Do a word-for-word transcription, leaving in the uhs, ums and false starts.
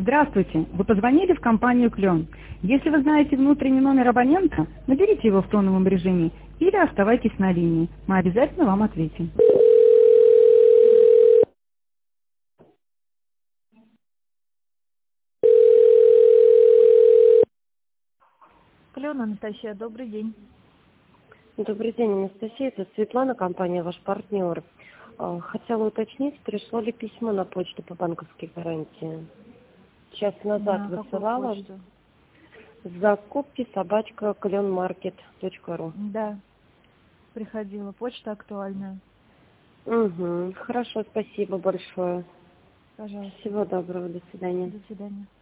Здравствуйте, вы позвонили в компанию «Клен». Если вы знаете внутренний номер абонента, наберите его в тоновом режиме или оставайтесь на линии. Мы обязательно вам ответим. «Клен», Анастасия, добрый день. Добрый день, Анастасия. Это Светлана, компания «Ваш партнер». А, Хотела уточнить, пришло ли письмо на почту по банковской гарантии. Час назад На какую высылала. почту? Закупки собачка кленмаркет точка ру. Да, приходила. Почта актуальная. Угу. Хорошо, спасибо большое. Пожалуйста. Всего доброго, до свидания. До свидания.